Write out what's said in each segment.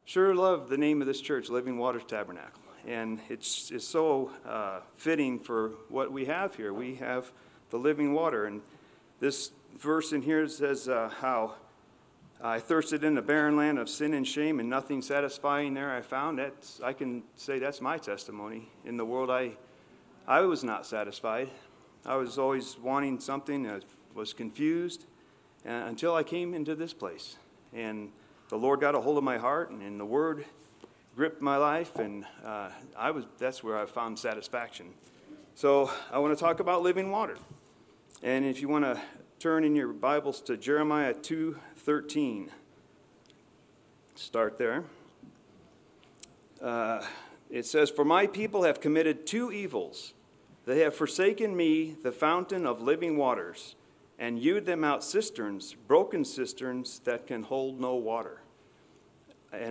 Sure love the name of this church, Living Waters Tabernacle. And it's so fitting for what we have here. We have the living water. And this verse in here says how I thirsted in the barren land of sin and shame, and nothing satisfying there I found. I can say that's my testimony. In the world, I was not satisfied. I was always wanting something. I was confused until I came into this place. And the Lord got a hold of my heart, and the Word gripped my life, and that's where I found satisfaction. So I want to talk about living water. And if you want to turn in your Bibles to Jeremiah 2:13, start there. It says, "For my people have committed two evils. They have forsaken me, the fountain of living waters, and hewed them out cisterns, broken cisterns that can hold no water." And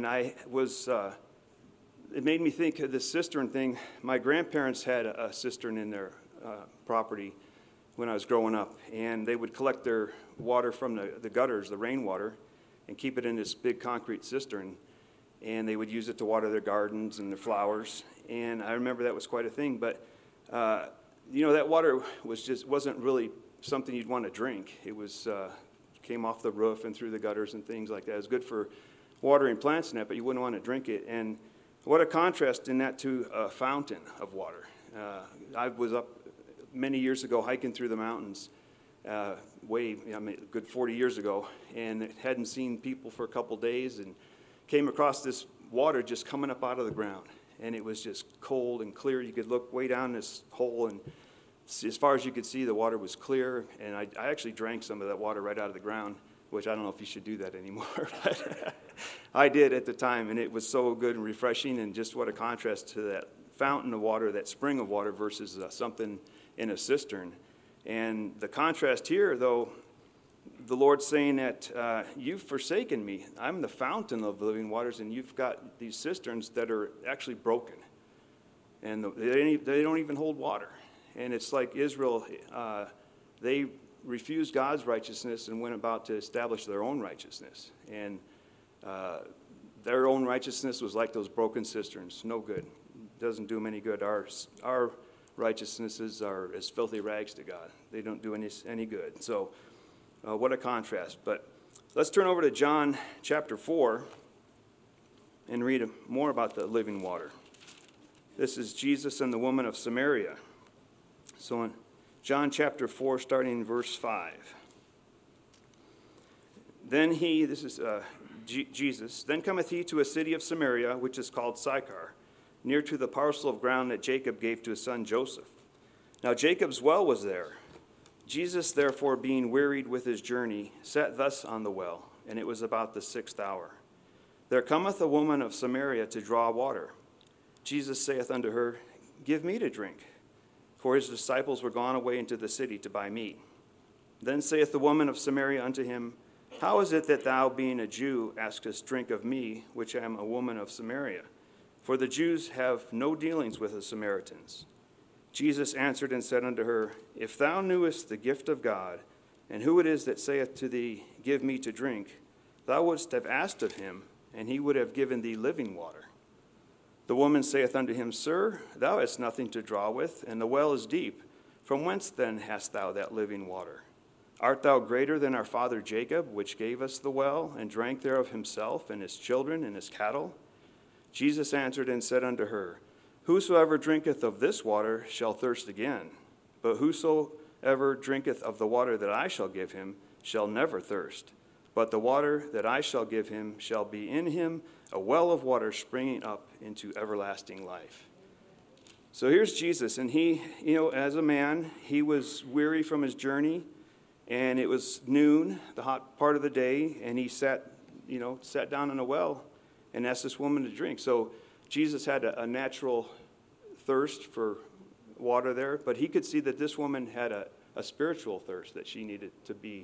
it made me think of this cistern thing. My grandparents had a cistern in their property when I was growing up, and they would collect their water from the gutters, the rainwater, and keep it in this big concrete cistern, and they would use it to water their gardens and their flowers. And I remember that was quite a thing, but that water wasn't really something you'd want to drink. It was came off the roof and through the gutters and things like that. It was good for watering plants and that, but you wouldn't want to drink it. And what a contrast in that to a fountain of water. I was up many years ago hiking through the mountains, a good 40 years ago, and hadn't seen people for a couple days, and came across this water just coming up out of the ground. And it was just cold and clear. You could look way down this hole, and as far as you could see, the water was clear. And I actually drank some of that water right out of the ground, which I don't know if you should do that anymore, but I did at the time, and it was so good and refreshing, and just what a contrast to that fountain of water, that spring of water, versus something in a cistern. And the contrast here, though, the Lord's saying that you've forsaken me. I'm the fountain of living waters, and you've got these cisterns that are actually broken, and they don't even hold water. And it's like Israel, they refused God's righteousness and went about to establish their own righteousness. And their own righteousness was like those broken cisterns, no good. Doesn't do them any good. Our righteousnesses are as filthy rags to God. They don't do any good. So what a contrast. But let's turn over to John chapter 4 and read more about the living water. This is Jesus and the woman of Samaria. So in John chapter 4, starting in verse 5. Jesus, then cometh he to a city of Samaria, which is called Sychar, near to the parcel of ground that Jacob gave to his son Joseph. Now Jacob's well was there. Jesus, therefore, being wearied with his journey, sat thus on the well, and it was about the 6th hour. There cometh a woman of Samaria to draw water. Jesus saith unto her, Give me to drink. For his disciples were gone away into the city to buy meat. Then saith the woman of Samaria unto him, How is it that thou, being a Jew, askest drink of me, which am a woman of Samaria? For the Jews have no dealings with the Samaritans. Jesus answered and said unto her, If thou knewest the gift of God, and who it is that saith to thee, Give me to drink, thou wouldst have asked of him, and he would have given thee living water. The woman saith unto him, Sir, thou hast nothing to draw with, and the well is deep. From whence then hast thou that living water? Art thou greater than our father Jacob, which gave us the well, and drank thereof himself, and his children, and his cattle? Jesus answered and said unto her, Whosoever drinketh of this water shall thirst again, but whosoever drinketh of the water that I shall give him shall never thirst. But the water that I shall give him shall be in him a well of water springing up into everlasting life. So here's Jesus, and he, as a man, he was weary from his journey, and it was noon, the hot part of the day, and he sat down in a well and asked this woman to drink. So Jesus had a natural thirst for water there, but he could see that this woman had a spiritual thirst that she needed to be,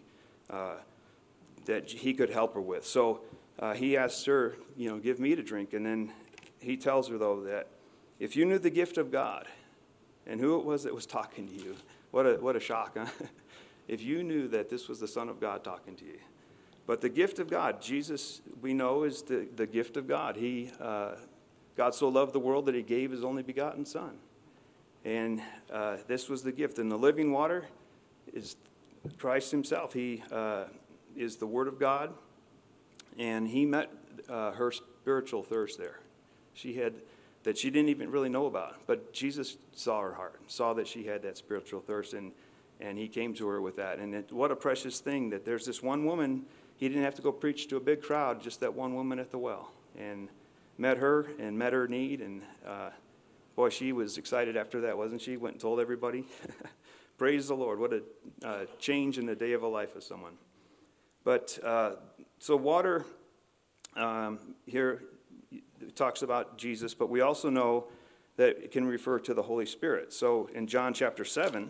that he could help her with. So he asked her, give me to drink. And then he tells her, though, that if you knew the gift of God and who it was that was talking to you, what a shock, huh? If you knew that this was the Son of God talking to you, But the gift of God, Jesus, we know, is the gift of God. God so loved the world that he gave his only begotten Son. And this was the gift. And the living water is Christ himself. He is the Word of God. And he met her spiritual thirst there. She had that she didn't even really know about. But Jesus saw her heart, saw that she had that spiritual thirst, and he came to her with that. And what a precious thing that there's this one woman. He didn't have to go preach to a big crowd, just that one woman at the well. And met her and met her need. And boy, she was excited after that, wasn't she? Went and told everybody. Praise the Lord. What a change in the day of a life of someone. But so water here talks about Jesus, but we also know that it can refer to the Holy Spirit. So in John chapter 7,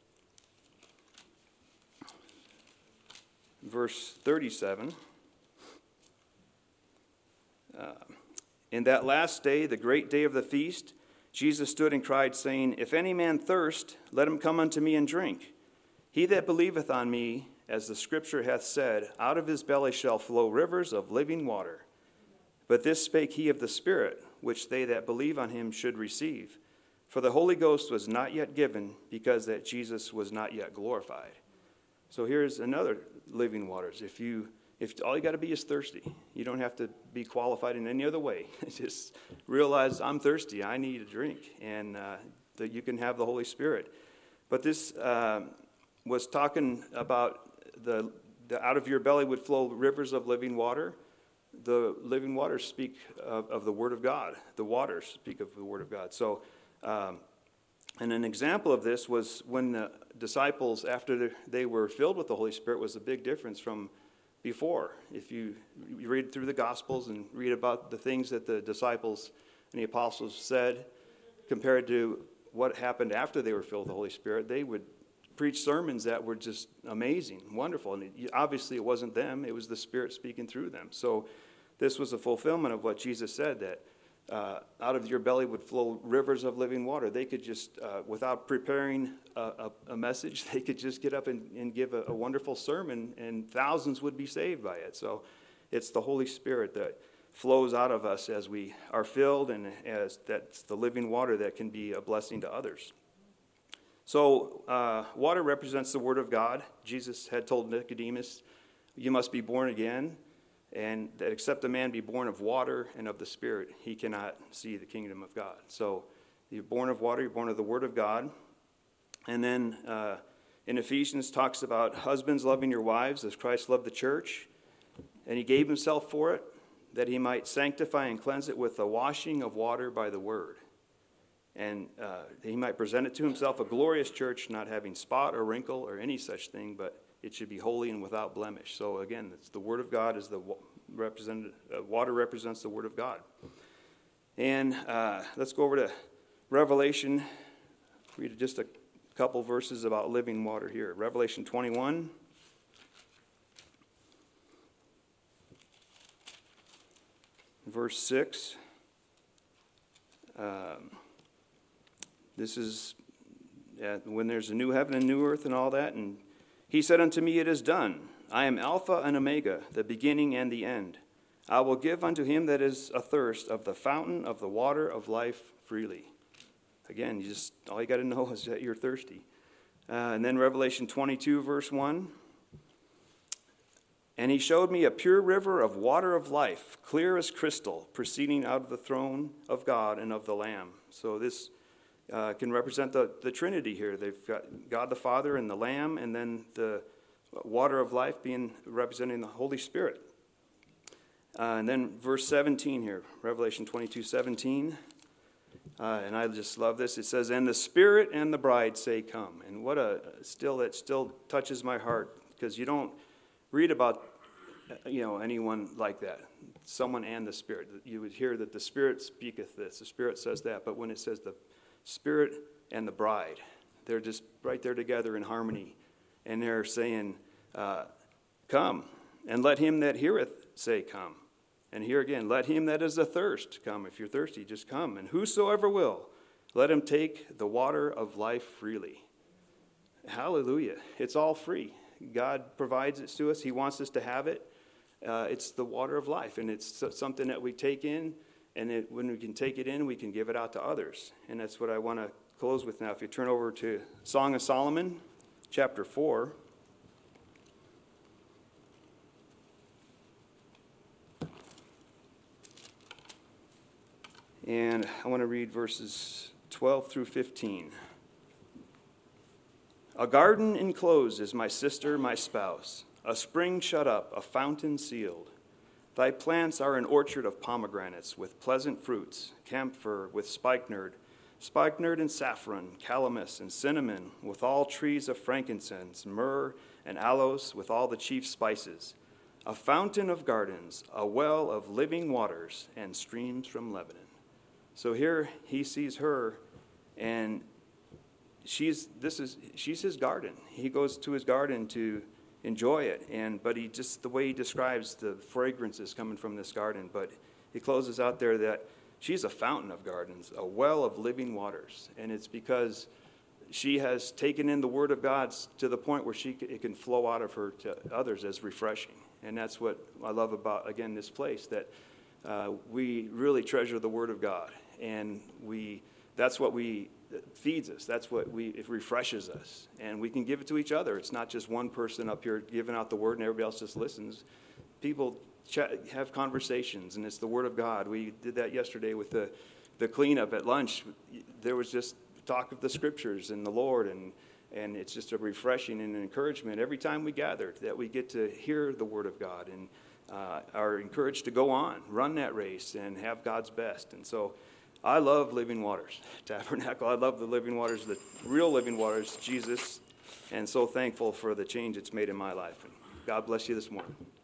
verse 37, in that last day, the great day of the feast, Jesus stood and cried, saying, If any man thirst, let him come unto me and drink. He that believeth on me, as the Scripture hath said, out of his belly shall flow rivers of living water. But this spake he of the Spirit, which they that believe on him should receive. For the Holy Ghost was not yet given, because that Jesus was not yet glorified. So here's another living waters. If all you got to be is thirsty, you don't have to be qualified in any other way. Just realize I'm thirsty. I need a drink, and that you can have the Holy Spirit. But this was talking about the out of your belly would flow rivers of living water. The living waters speak of the Word of God. The waters speak of the Word of God. So, and an example of this was when the disciples, after they were filled with the Holy Spirit, was a big difference from before. If you read through the Gospels and read about the things that the disciples and the apostles said compared to what happened after they were filled with the Holy Spirit, they would preach sermons that were just amazing, wonderful. And obviously it wasn't them, it was the Spirit speaking through them. So this was a fulfillment of what Jesus said, that out of your belly would flow rivers of living water. They could just, without preparing a message, they could just get up and give a wonderful sermon, and thousands would be saved by it. So it's the Holy Spirit that flows out of us as we are filled, and as that's the living water that can be a blessing to others. So water represents the Word of God. Jesus had told Nicodemus, you must be born again, and that except a man be born of water and of the Spirit, he cannot see the kingdom of God. So you're born of water, you're born of the Word of God. And then in Ephesians talks about husbands loving your wives as Christ loved the church, and he gave himself for it, that he might sanctify and cleanse it with the washing of water by the Word. And he might present it to himself a glorious church, not having spot or wrinkle or any such thing, but it should be holy and without blemish. So again, it's the Word of God is the water represents the Word of God. And let's go over to Revelation. Read just a couple verses about living water here. Revelation 21. Verse 6. This is when there's a new heaven and new earth and all that. And he said unto me, It is done. I am Alpha and Omega, the beginning and the end. I will give unto him that is athirst of the fountain of the water of life freely. Again, all you got to know is that you're thirsty. And then Revelation 22, verse 1. And he showed me a pure river of water of life, clear as crystal, proceeding out of the throne of God and of the Lamb. So this can represent the Trinity here. They've got God the Father and the Lamb, and then the water of life being representing the Holy Spirit. And then verse 17 here, Revelation 22:17. And I just love this. It says, And the Spirit and the bride say, Come. And what that still touches my heart, because you don't read about anyone like that. Someone and the Spirit. You would hear that the Spirit speaketh this, the Spirit says that, but when it says the Spirit and the bride, they're just right there together in harmony, and they're saying, Come, and let him that heareth say, Come. And here again, let him that is athirst come. If you're thirsty, just come. And whosoever will, let him take the water of life freely. Hallelujah. It's all free. God provides it to us. He wants us to have it. it's the water of life, and it's something that we take in, and when we can take it in, we can give it out to others. And that's what I want to close with now. If you turn over to Song of Solomon, chapter 4. And I want to read verses 12 through 15. A garden enclosed is my sister, my spouse, a spring shut up, a fountain sealed. Thy plants are an orchard of pomegranates with pleasant fruits, camphor with spikenard and saffron, calamus and cinnamon, with all trees of frankincense, myrrh and aloes, with all the chief spices. A fountain of gardens, a well of living waters, and streams from Lebanon. So here he sees her, and she's his garden. He goes to his garden to enjoy it, but the way he describes the fragrances coming from this garden, but he closes out there that she's a fountain of gardens, a well of living waters, and it's because she has taken in the Word of God to the point where it can flow out of her to others as refreshing. And that's what I love about, again, this place, that we really treasure the Word of God, and that's what feeds us. That's what it refreshes us, and we can give it to each other. It's not just one person up here giving out the Word and everybody else just listens. People have conversations, and it's the Word of God. We did that yesterday with the cleanup at lunch. There was just talk of the Scriptures and the Lord, and it's just a refreshing and an encouragement every time we gather that we get to hear the Word of God and are encouraged to go on, run that race, and have God's best. And so I love Living Waters Tabernacle. I love the living waters, the real living waters, Jesus, and so thankful for the change it's made in my life. And God bless you this morning.